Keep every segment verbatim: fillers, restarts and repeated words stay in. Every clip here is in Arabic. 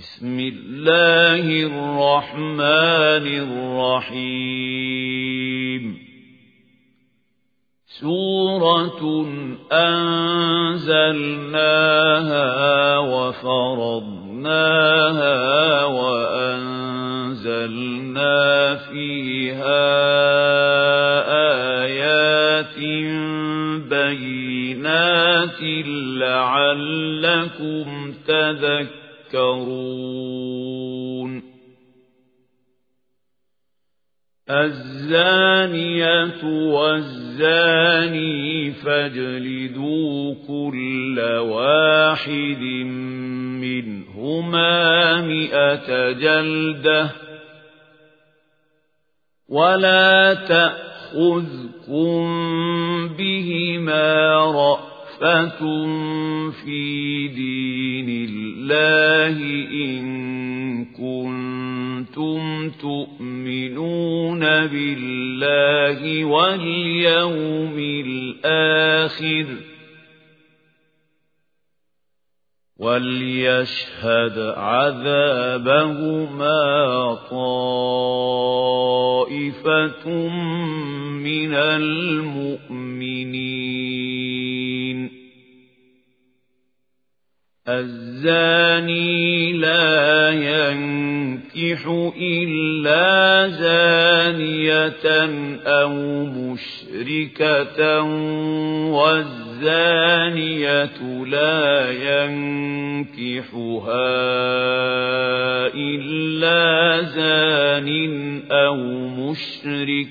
بسم الله الرحمن الرحيم سورة أنزلناها وفرضناها وأنزلنا فيها آيات بينات لعلكم تذكرون الزانية والزاني فاجلدوا كل واحد منهما مئة جلدة ولا تأخذكم بهما رأفة في دين الله إن كنتم تؤمنون بالله واليوم الآخر وليشهد عذابهما طائفة من المؤمنين الزاني لا ينكح إلا زانية أو مشركة والزانية لا ينكحها إلا زان أو مشرك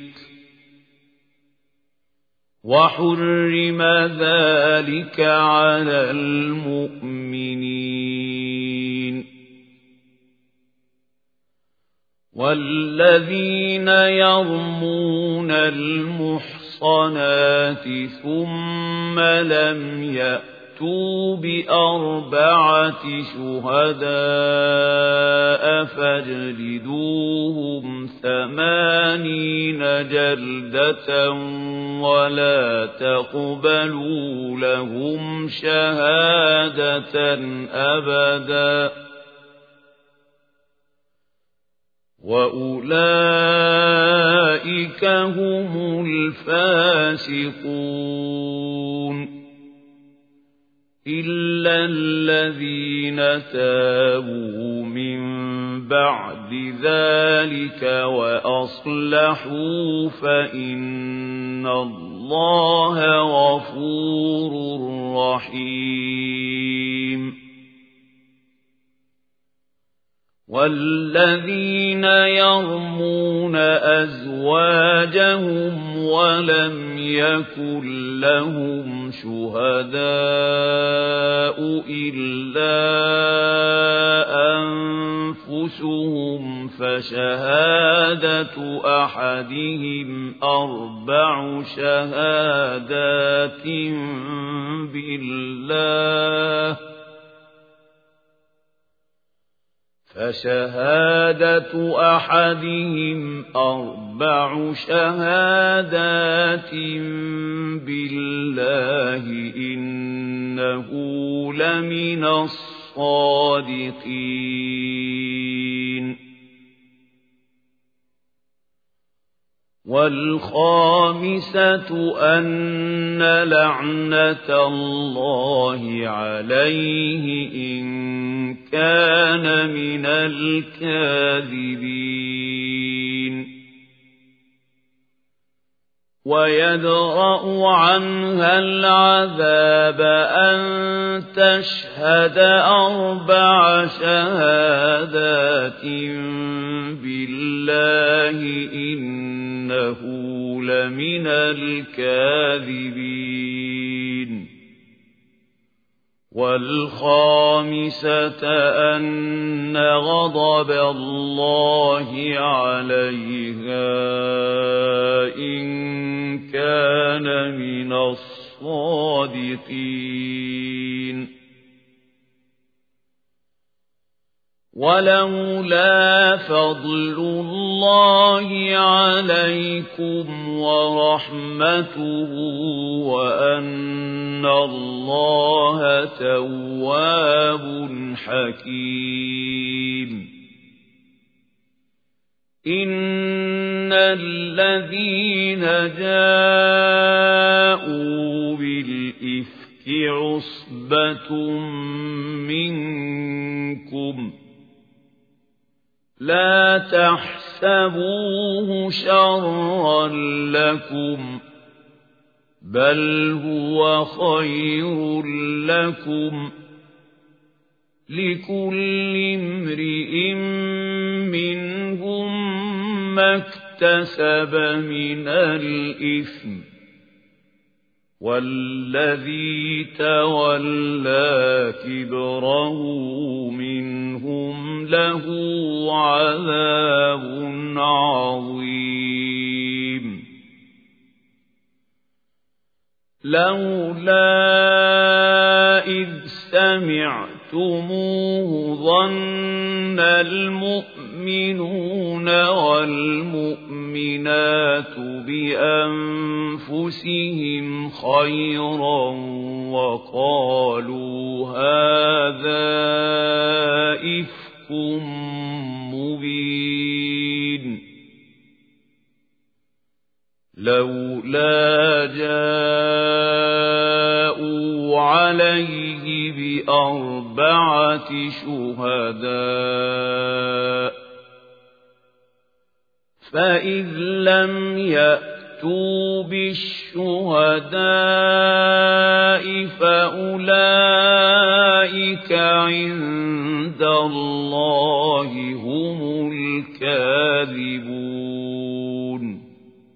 وحرم ذلك على المؤمنين والذين يرمون المحصنات ثم لم يأتوا بأربعة شهداء فاجلدوهم ثمانين جلدة ولا تقبلوا لهم شهادة أبدا وأولئك هم الفاسقون إلا الذين تابوا من بعد ذلك وأصلحوا فإن الله غفور رحيم والذين يرمون أزواجهم ولم يكن لهم شهداء إلا أنفسهم فشهادة أحدهم أربع شهادات بالله فشهادة أحدهم أربع شهادات بالله إنه لمن الصادقين والخامسة أن لعنة الله عليه إن كان من الكاذبين ويدرأ عنها العذاب أن تشهد أربع شهادات بالله إنه لمن الكاذبين والخامسة أن غضب الله عليها إن كان من الصادقين ولولا فضل الله عليكم ورحمته وأن الله تواب حكيم إن الذين جاءوا بالإفك عصبة منكم لا تحسبوه شرا لكم بل هو خير لكم لكل امرئ منهم ما اكتسب من الإثم والذي تولى كبره منهم له عذاب عظيم لولا إذ سمعتموه ظن المؤمنون والمؤمنات بأنفسهم خيرا وقالوا هذا إفك مبين لولا جاءوا عليه بأربعة شهداء فإذ لم يأتوا بالشهداء فأولئك عند الله هم الكاذبون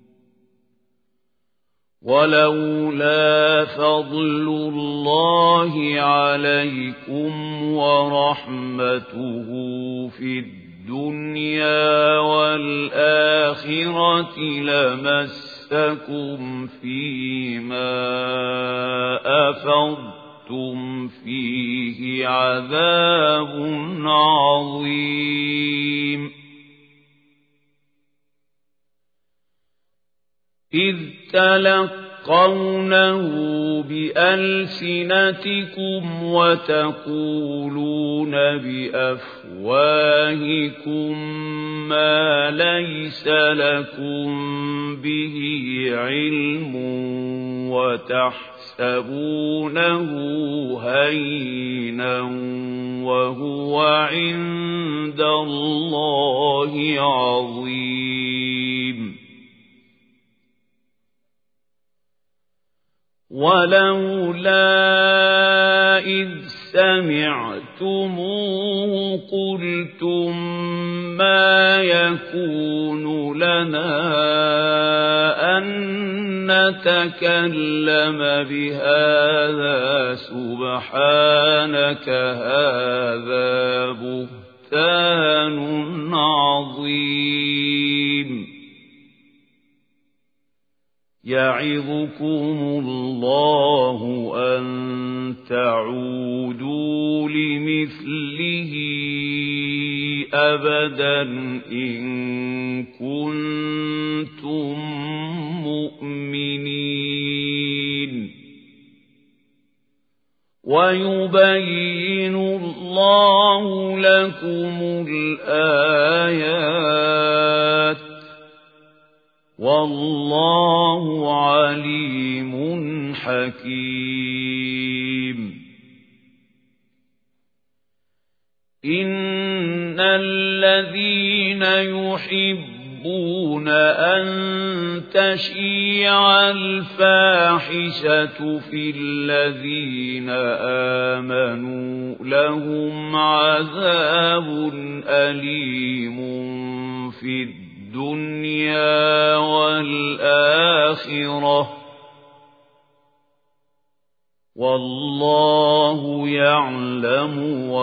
ولولا فضل الله عليكم ورحمته في الدنيا والآخرة لمسكم فيما أفضتم فيه عذاب عظيم إذ تلقونه بألسنتكم وتقولون بأفواهكم ما ليس لكم به علم وتحسبونه هينا وهو عند الله عظيم ولولا إذ سمعتموه قلتم ما يكون لنا أن نتكلم بهذا سبحانك هذا بهتان عظيم يعظكم الله أن تعودوا لمثله أبدا إن كنتم مؤمنين ويبين الله لكم الآيات والله عليم حكيم إن الذين يحبون أن تشيع الفاحشة في الذين آمنوا لهم عذاب أليم في الدنيا الدنيا والآخرة والله يعلم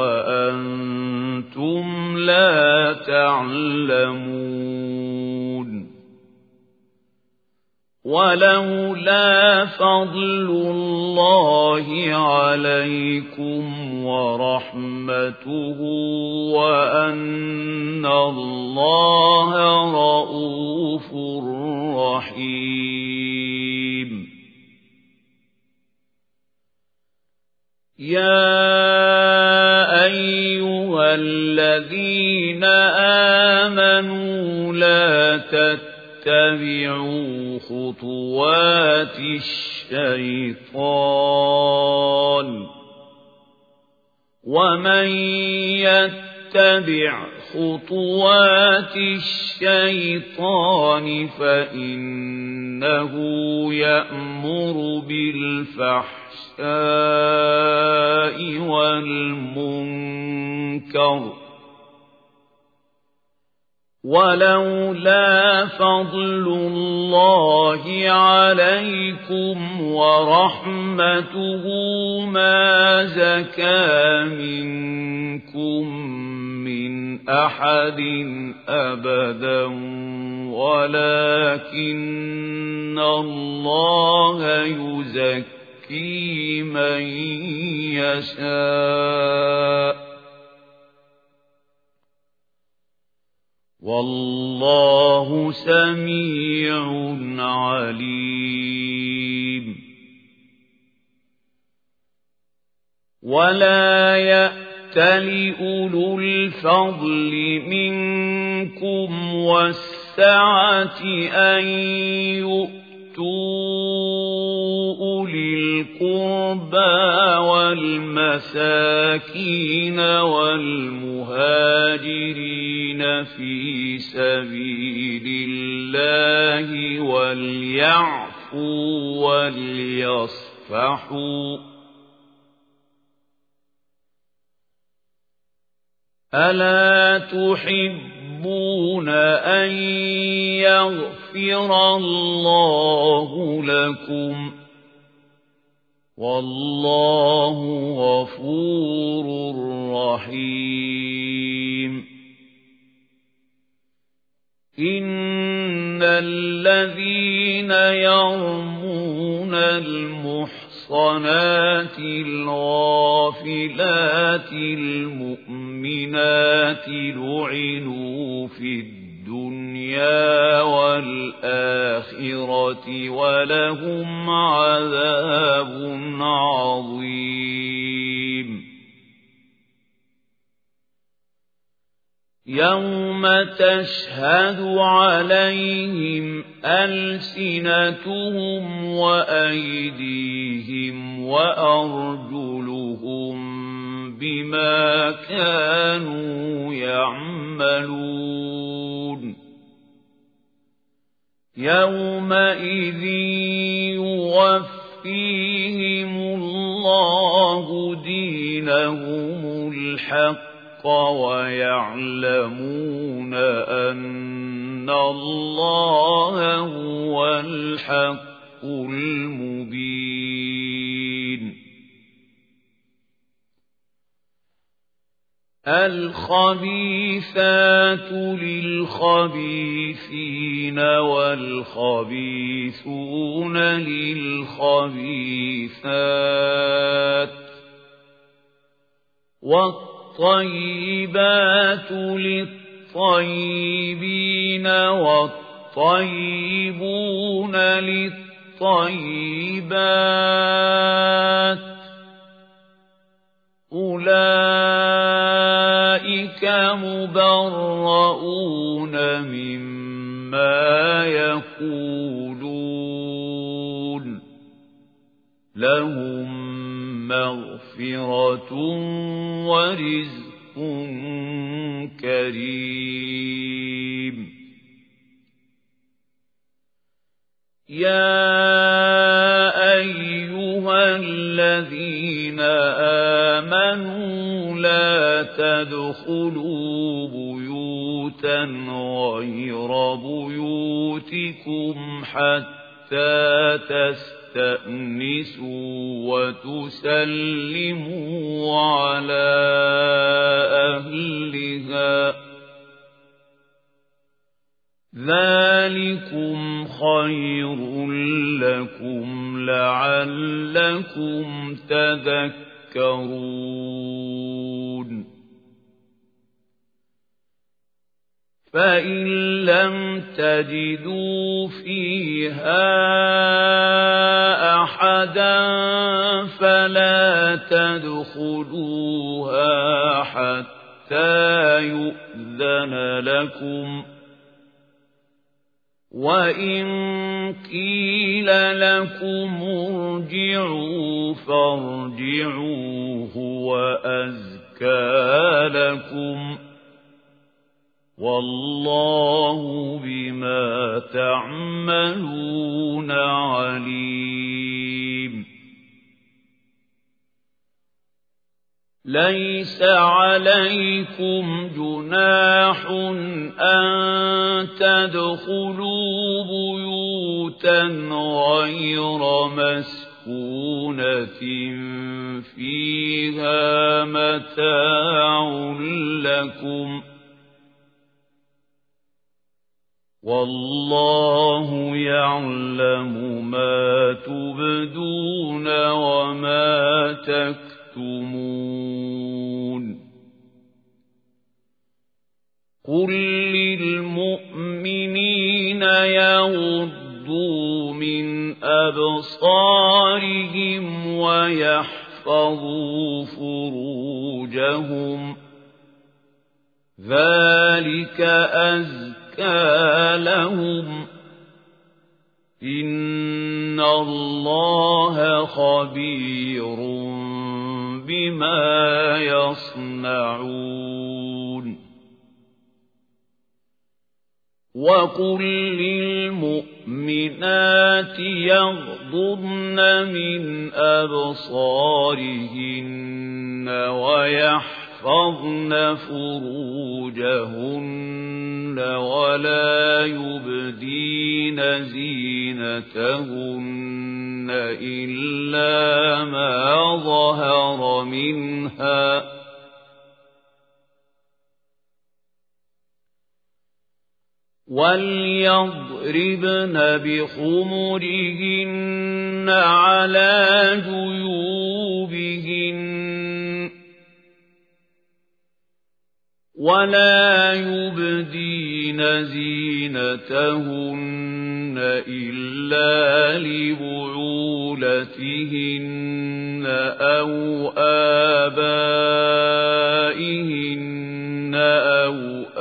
وأنتم لا تعلمون ولولا فضل الله عليكم ورحمته وأن الله رؤوف رحيم. يا أيها الذين آمنوا لا تتبعوا خطوات الشيطان ومن يتبع خطوات الشيطان فإنه يأمر بالفحشاء والمنكر ولولا فضل الله عليكم ورحمته ما زكى منكم من أحد أبدا ولكن الله يزكي من يشاء والله سميع عليم. ولا يأتل أولو الفضل منكم والسعة أن يؤتوا أولي القربى والمساكين والمهاجرين في سبيل الله وليعفوا وليصفحوا ألا تحبون أن يغفر الله لكم والله غفور رحيم. إن الذين يرمون المحصنات الغافلات المؤمنات لعنوا في الدنيا والآخرة ولهم عذاب عظيم. يوم تشهد عليهم ألسنتهم وأيديهم وأرجلهم بما كانوا يعملون. يومئذ يوفيهم الله دينهم الحق ويعلمون أن الله هو الحق المبين. الخبيثات للخبيثين والخبيثون للخبيثات والطيبات للطيبين والطيبون للطيبات أولئك مبرؤون مما يقولون لهم مغفرة ورزق كريم. يا أيها الذين آمنوا لا تدخلوا بيوتا غير بيوتكم حتى تستأنسوا وتسلموا على أهلها ذلكم خير لكم لعلكم تذكرون فإن لم تجدوا فيها أحدا فلا تدخلوها حتى يؤذن لكم وإن قيل لكم ارجعوا فارجعوا هو أزكى لكم والله بما تعملون عليم ليس عليكم جناح أن تدخلوا بيوتا غير مسكونة فيها متاع لكم والله يعلم ما تبدون وما تكتمون قل للمؤمنين يغضوا من أبصارهم ويحفظوا فروجهم ذلك أزكى لهم إن الله خبير بما يصنعون وقل للمؤمنات يغضضن من أبصارهن ويحفظن فروجهن ولا يبدين زينتهن إلا ما ظهر منها وليضربن بخمرهن على جيوبهن ولا يبدين زينتهن إلا لبعولتهن أو آبائهن أو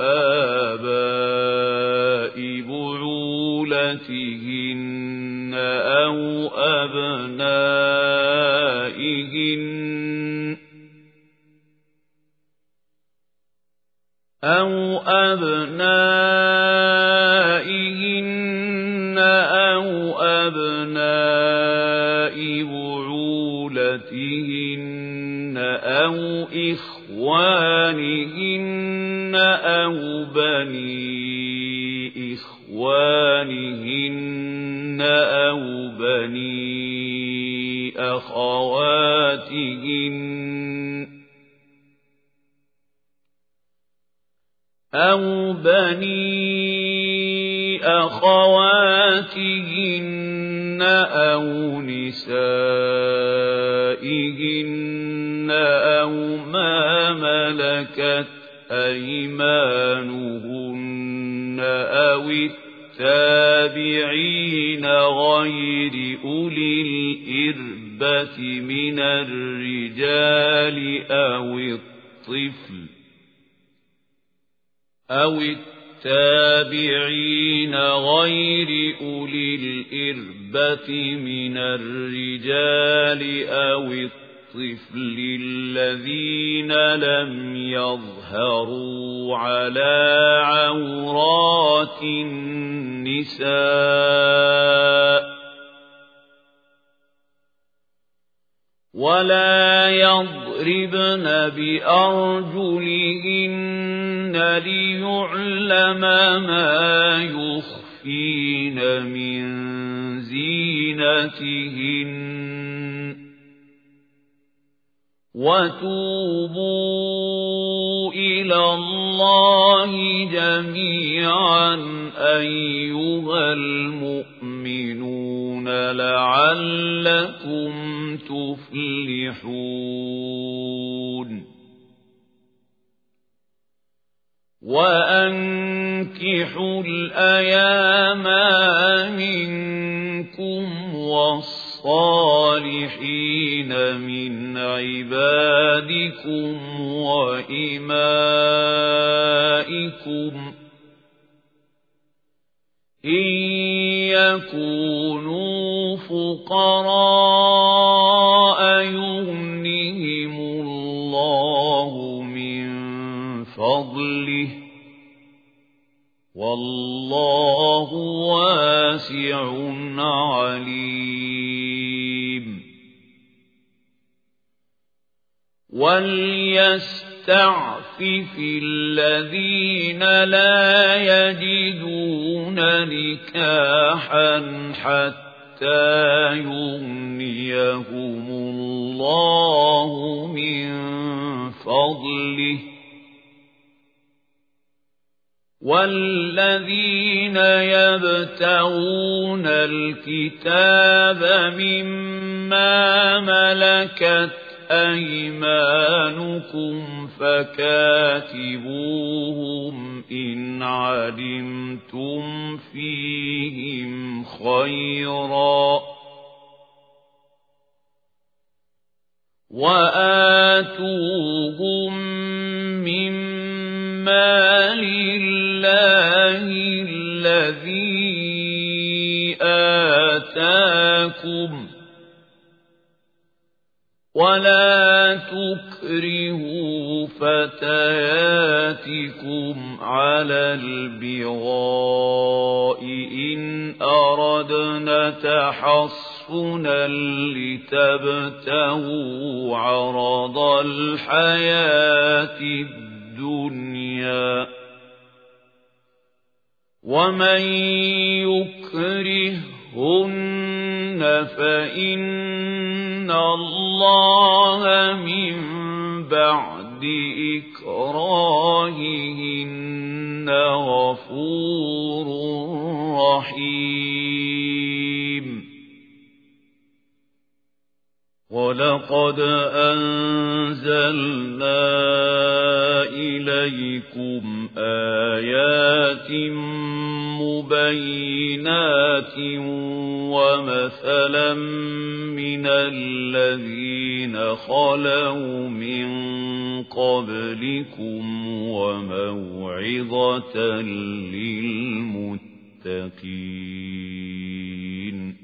آباء بعولتهن أو أبنائهن أو أبنائهن أو أبناء بعولتهن أو إخوانهن أو بني إخوانهن أو بني أخواتهن أو بني أخواتهن أو نسائهن أو ما ملكت أيمانهن أو التابعين غير أولي الإربة من الرجال أو الطفل أو التابعين غير أولي الإربة من الرجال أو الطفل الذين لم يظهروا على عورات النساء ولا يضربن بأرجلهن ليعلم ما يخفين من زينتهن وتوبوا إلى إلى الله جميعا أيها المؤمنون لعلكم تفلحون وأنكحوا الأيام منكم والصالحين من عبادكم وإمائكم إن يكونوا فقراء يغنهم الله من فضله والله واسع عليم وليستعفف الذين لا يجدون نكاحا حتى يغنيهم الله من فضله والذين يبتغون الكتاب مما ملكت أيمانكم فكاتبوهم إن علمتم فيهم خيرا وآتوهم مما لله الذي آتاكم ولا تكرهوا فتياتكم على البغاء إن أردنا تحصنا لتبتغوا عرض الحياة الدنيا ومن يكرهن فإن الله من بعد إكراههن غفور رحيم ولقد أنزلنا إليكم آيات مبينات ومثلا من الذين خلوا من قبلكم وموعظة للمتقين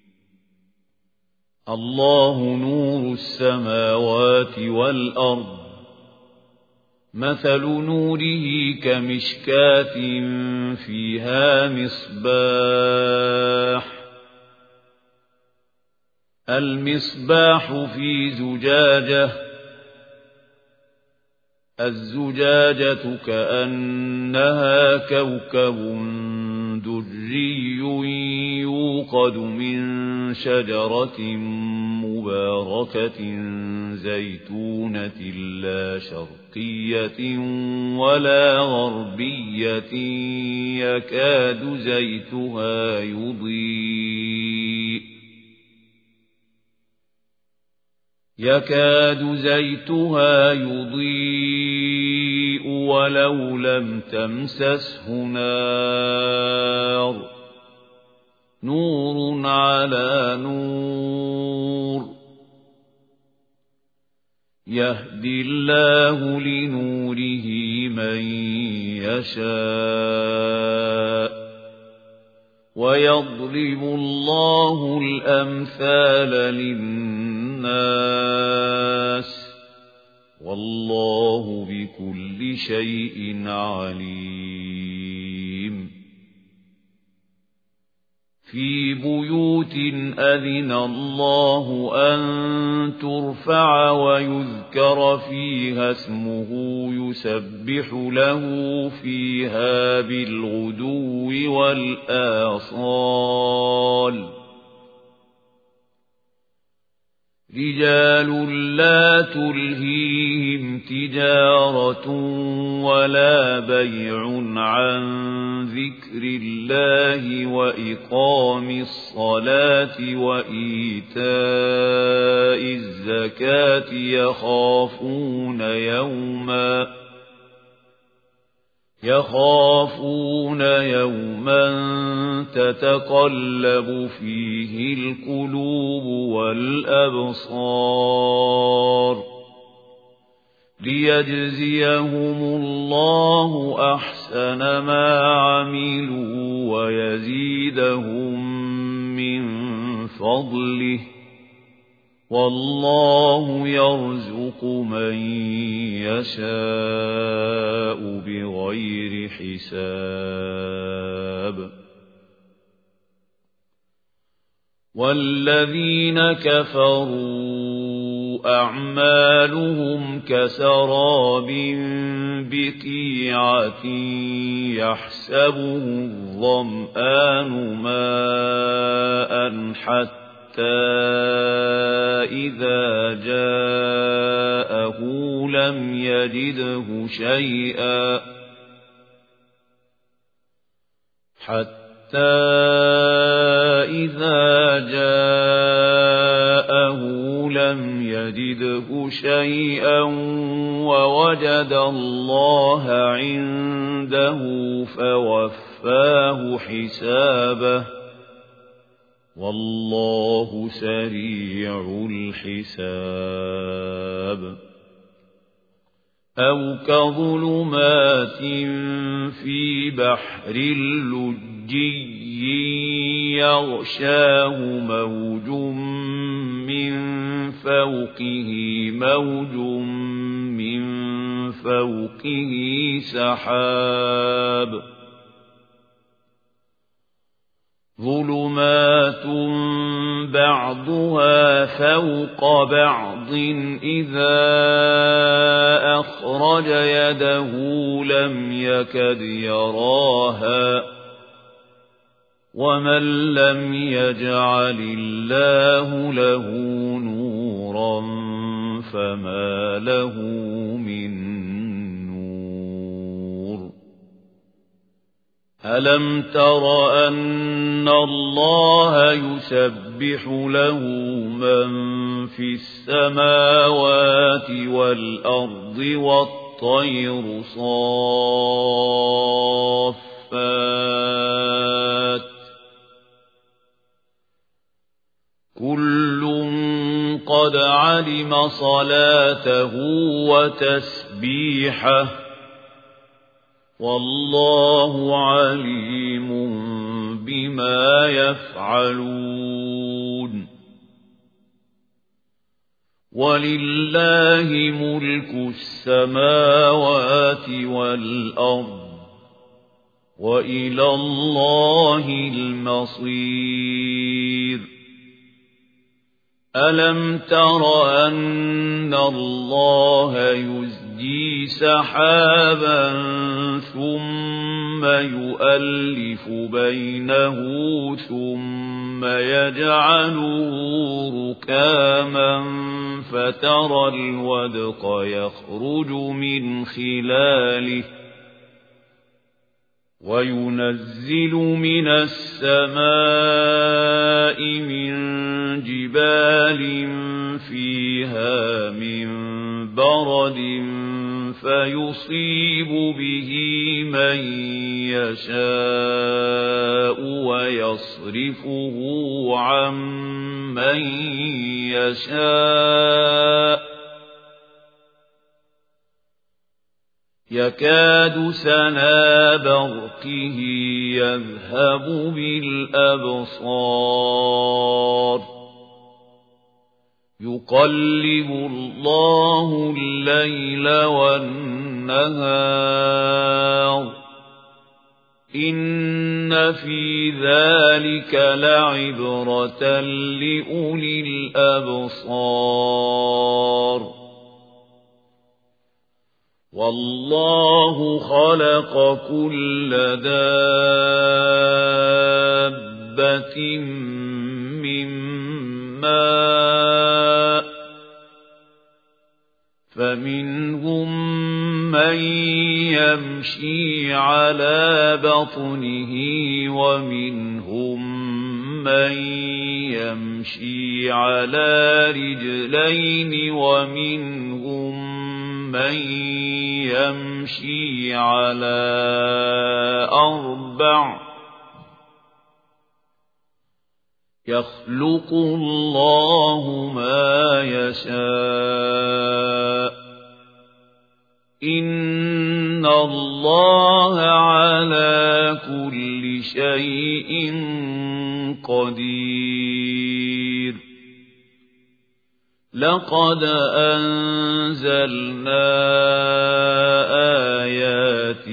الله نور السماوات والأرض مثل نوره كمشكاة فيها مصباح المصباح في زجاجة الزجاجة كأنها كوكب دري يوقد من شجرة مباركة زيتونة لا شرقية ولا غربية يكاد زيتها يضيء يكاد زيتها يضيء ولو لم تمسسه نار نور على نور يهدي الله لنوره من يشاء ويضرب الله الأمثال للناس والله بكل شيء عليم في بيوت أذن الله أن ترفع ويذكر فيها اسمه يسبح له فيها بالغدو والآصال رجال لا تلهيهم تجارة ولا بيع عن ذكر الله وإقام الصلاة وإيتاء الزكاة يخافون يوما يخافون يوما تتقلب فيه القلوب والأبصار ليجزيهم الله أحسن ما عملوا ويزيدهم من فضله والله يرزق من يشاء بغير حساب والذين كفروا أعمالهم كسراب بقيعة يحسبه الظمآن ماء حتى إذا جاءه لم يجده شيئا حتى إذا جاءه لم يجده شيئا ووجد الله عنده فوفاه حسابه والله سريع الحساب أو كظلمات في بحر لجي يغشاه موج من فوقه موج من فوقه سحاب ظلمات بعضها فوق بعض إذا أخرج يده لم يكد يراها ومن لم يجعل الله له نورا فما له من ألم تر أن الله يسبح له من في السماوات والأرض والطير صافات كل قد علم صلاته وتسبيحه والله عليم بما يفعلون ولله ملك السماوات والأرض وإلى الله المصير ألم تر أن الله يزجي سحابا ثم يؤلف بينه ثم يجعله ركاما فترى الودق يخرج من خلاله وينزل من السماء من جبال فيها من برد فيصيب به من يشاء ويصرفه عن من يشاء يكاد سنا برقه يذهب بالأبصار يقلب الله الليل والنهار إن في ذلك لعبرة لأولي الأبصار والله خلق كل دابة من ماء فمنهم من يمشي على بطنه ومنهم من يمشي على رجلين ومنهم من يمشي على أربع يخلق الله ما يشاء إن الله على كل شيء قدير لقد أنزلنا آيات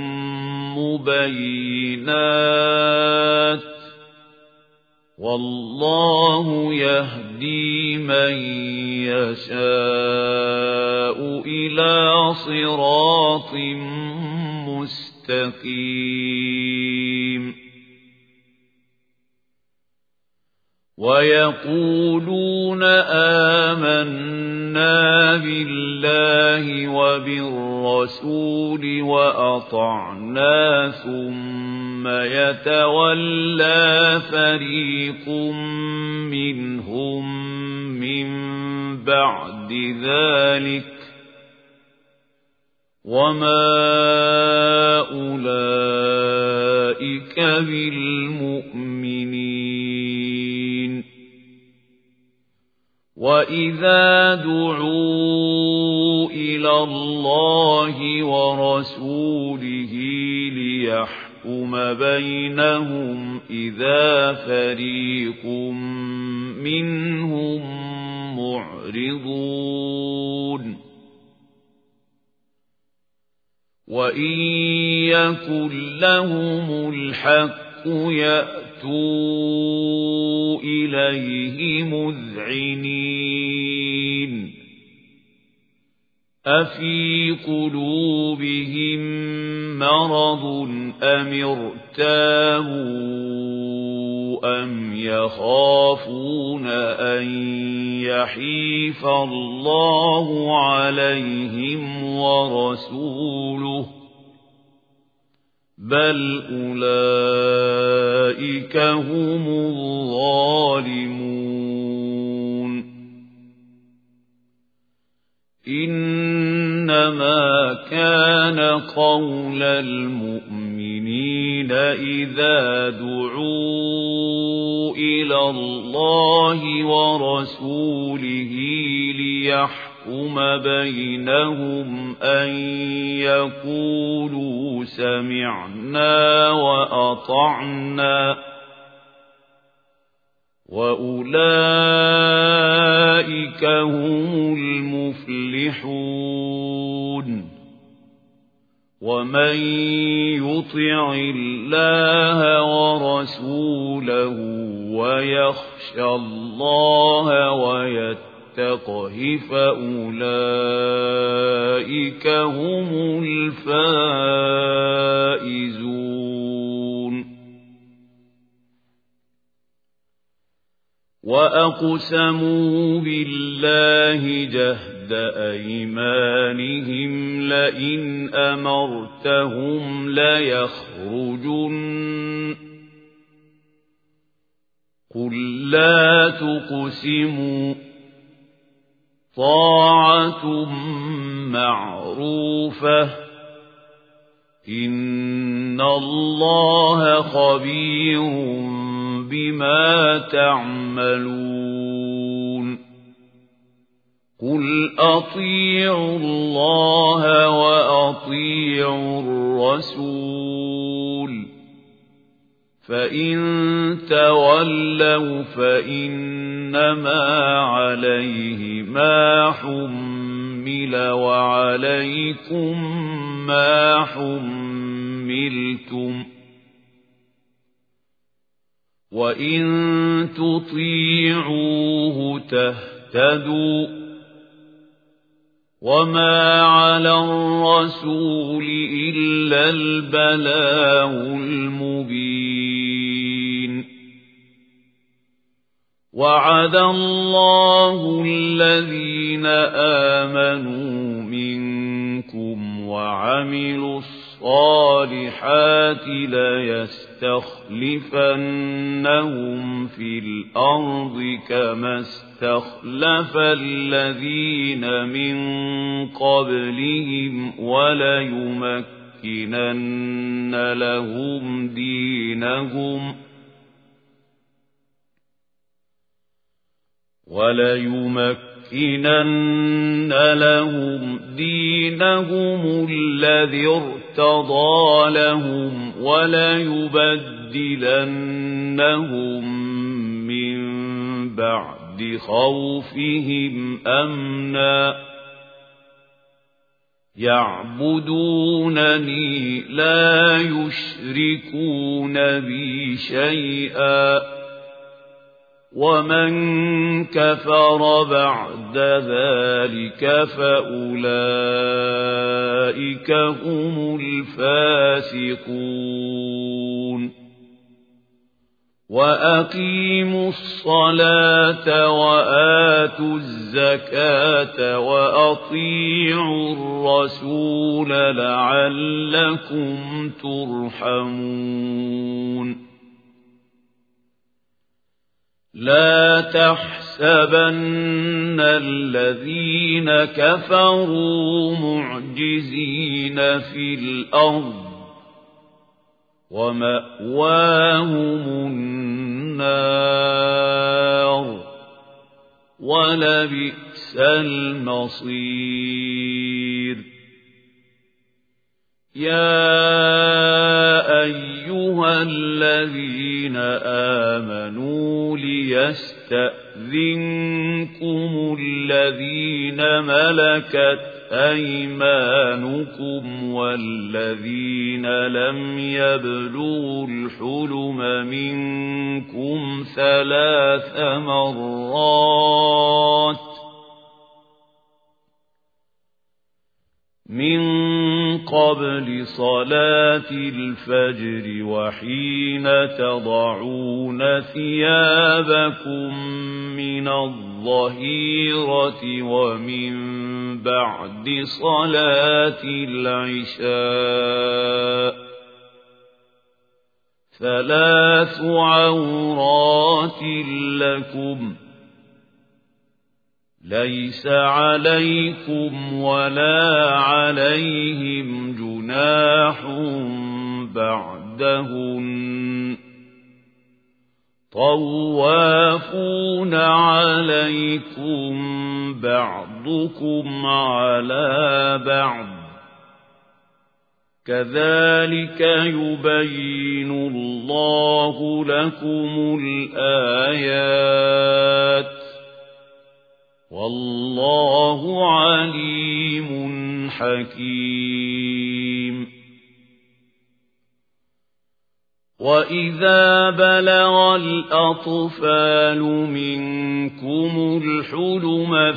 مبينات والله يهدي من يشاء إلى صراط مستقيم ويقولون آمنا بالله وبالرسول وأطعنا ثم يتولى فريق منهم من بعد ذلك وما أولئك بالمؤمنين وإذا دعوا إلى الله ورسوله ليحكم بينهم إذا فريق منهم معرضون وإن يكن لهم الحق يأتوا إليه مذعنين أفي قلوبهم مرض أم ارتابوا أم يخافون أن يحيف الله عليهم ورسوله بل أولئك هم الظالمون إنما كان قول المؤمنين إذا دعوا إلى الله ورسوله ليحكم بينهم أن يقولوا سمعنا وأطعنا وأولئك هم المفلحون ومن يطع الله ورسوله ويخشى الله ويتقه فأولئك هم الفائزون وأقسموا بالله جهد أيمانهم لئن أمرتهم ليخرجن قل لا تقسموا طاعة معروفة إن الله خبير بما تعملون قل أطيعوا الله وأطيعوا الرسول فإن تولوا فإنما عليه ما حمل وعليكم ما حملتم وإن تطيعوه تهتدوا وما على الرسول إلا البلاغ المبين وعد الله الذين آمنوا منكم وعملوا الصالحات ليستخلفنهم في الأرض كما استخلف الذين من قبلهم وليمكنن لهم دينهم وليمكنن لهم دينهم الذي ارتضى لهم وليبدلنهم من بعد خوفهم أمنا يعبدونني لا يشركون بي شيئا ومن كفر بعد ذلك فأولئك هم الفاسقون وأقيموا الصلاة وآتوا الزكاة وأطيعوا الرسول لعلكم ترحمون لا تحسبن الذين كفروا معجزين في الأرض ومأواهم النار ولبئس المصير يا أيها الذين آمنوا ليستأذنكم الذين ملكت أيمانكم والذين لم يبلغوا الحلم منكم ثلاث مرات من قبل صلاة الفجر وحين تضعون ثيابكم من الظهيرة ومن بعد صلاة العشاء ثلاث عورات لكم ليس عليكم ولا عليهم جناح بعدهن طوافون عليكم بعضكم على بعض كذلك يبين الله لكم الآيات والله عليم حكيم وإذا بلغ الأطفال منكم الحلم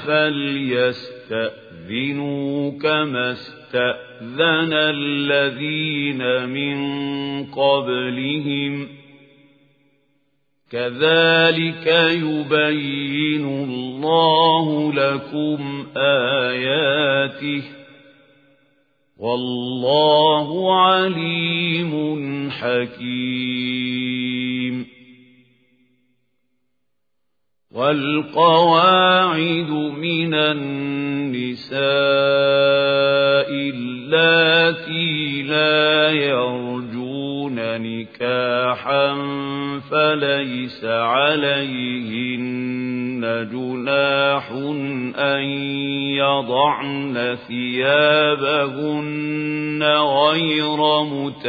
فليستأذنوا كما استأذن الذين من قبلهم كذلك يبين الله لكم آياته والله عليم حكيم والقواعد من النساء اللاتي لا يرجون نكاحا فليس عليهن جناح أن يضعن ثيابهن غير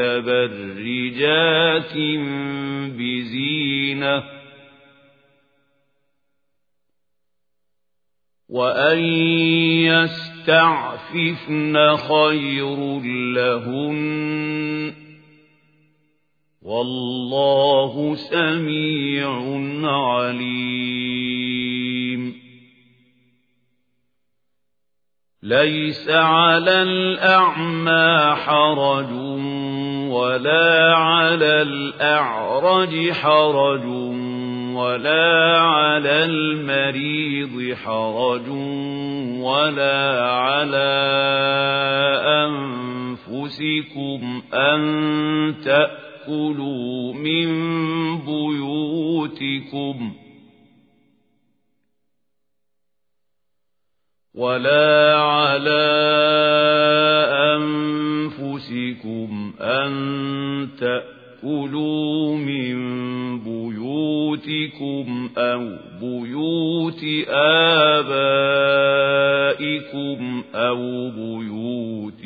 متبرجات بزينة وأن يستعففن خير لهن والله سميع عليم ليس على الأعمى حرج ولا على الأعرج حرج ولا على المريض حرج ولا على أنفسكم أن تأكلوا من بيوتكم ولا على أنفسكم أن تأكلوا من بيوتكم أو بيوت آبائكم أو بيوت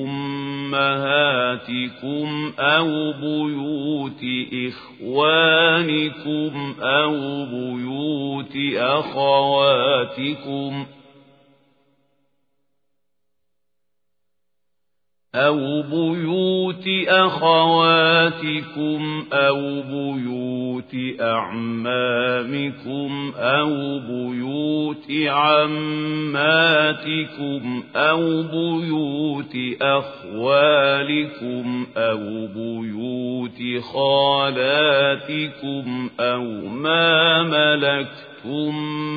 أمهاتكم أو بيوت إخوانكم أو بيوت أخواتكم أو بيوت أخواتكم أو بيوت أعمامكم أو بيوت عماتكم أو بيوت أخوالكم أو بيوت خالاتكم أو ما ملكتم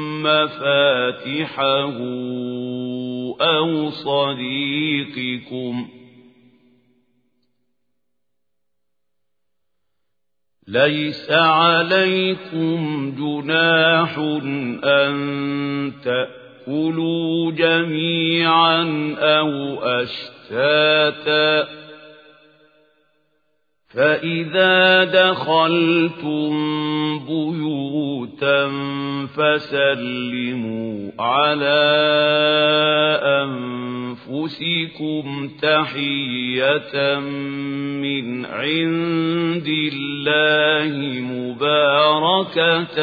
مفاتحه أو صديقكم ليس عليكم جناح أن تأكلوا جميعا أو أشتاتا فإذا دخلتم بيوتا فسلموا على أنفسكم تحية من عند الله مباركة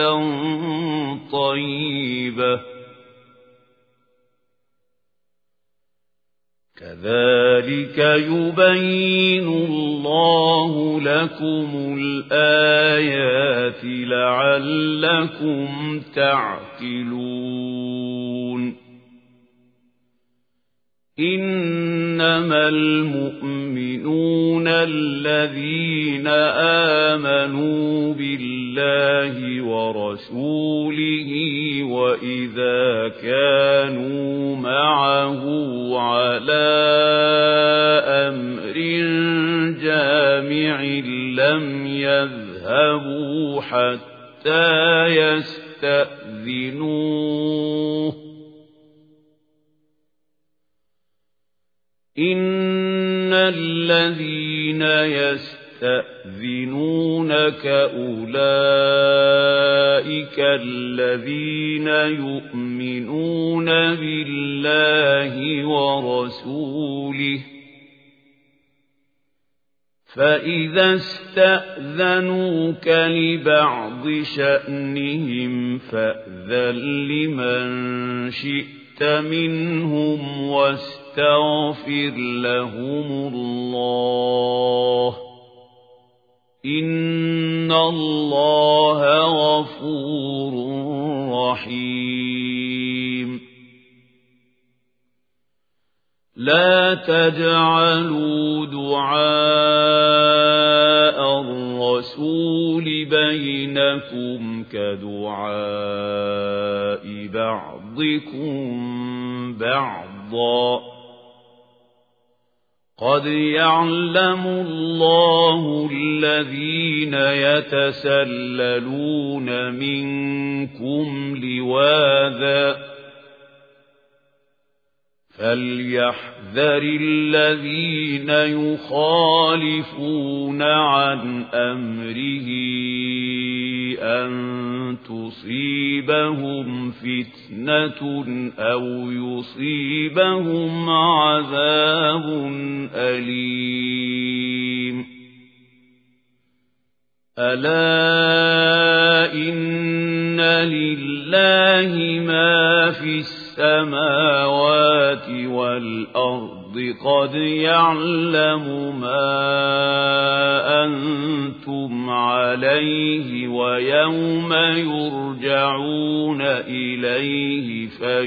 طيبة كذلك يبين الله لكم الآيات لعلكم تعقلون إنما المؤمنون الذين آمنوا بالله ورسوله وإذا كانوا معه على أمر جامع لم يذهبوا حتى يستأذنوه إن الذين يستأذنونك أولئك الذين يؤمنون بالله ورسوله فإذا استأذنوك لبعض شأنهم فأذن لمن شئت منهم واستغفر لهم الله إن الله غفور رحيم لا تجعلوا دعاء الرسول بينكم كدعاء بعضكم بعضا قد يعلم الله الذين يتسللون منكم لواذا فليحذر الذين يخالفون عن أمره أن تصيبهم فتنة أو يصيبهم عذاب أليم ألا إن لله ما في السماوات والأرض قد يعلم ما أنتم عليه ويوم يرجعون إليه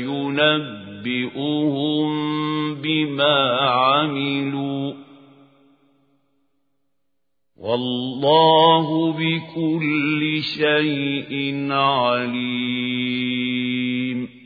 فينبئهم بما عملوا والله بكل شيء عليم.